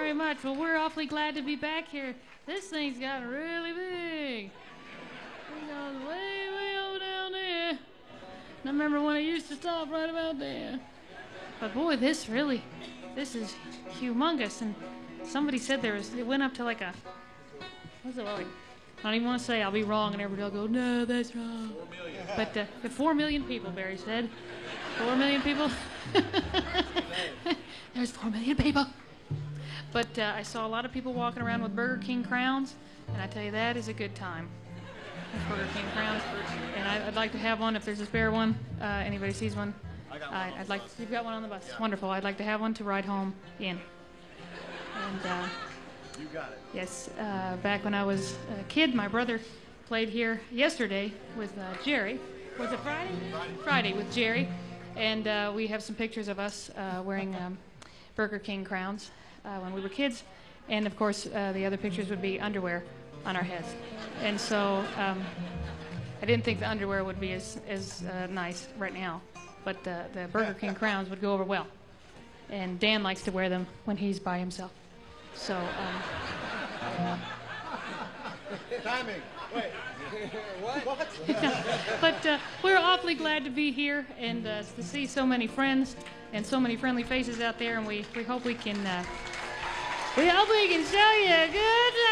very much. Well, we're awfully glad to be back here. This thing's gotten really big. It goes way, way over down there. And I remember when it used to stop right about there. But boy, this is humongous. And somebody said it went up to like what's it like? I don't even want to say, I'll be wrong, and everybody will go, no, that's wrong. 4 million. But the 4 million people, Barry said. 4 million people? There's 4 million people. But I saw a lot of people walking around with Burger King crowns, and I tell you, that is a good time. Burger King crowns. And I'd like to have one if there's a spare one. Anybody sees one? I got one. I'd like. You've got one on the bus. Yeah. Wonderful. I'd like to have one to ride home in. And You got it. yes, back when I was a kid, my brother played here yesterday with Jerry. Was it Friday? Friday with Jerry. And we have some pictures of us wearing Burger King crowns when we were kids. And, of course, the other pictures would be underwear on our heads. And so I didn't think the underwear would be as nice right now. But the Burger King crowns would go over well. And Dan likes to wear them when he's by himself. So, Timing. Wait. What? but we're awfully glad to be here and to see so many friends and so many friendly faces out there. And we hope we can show you a good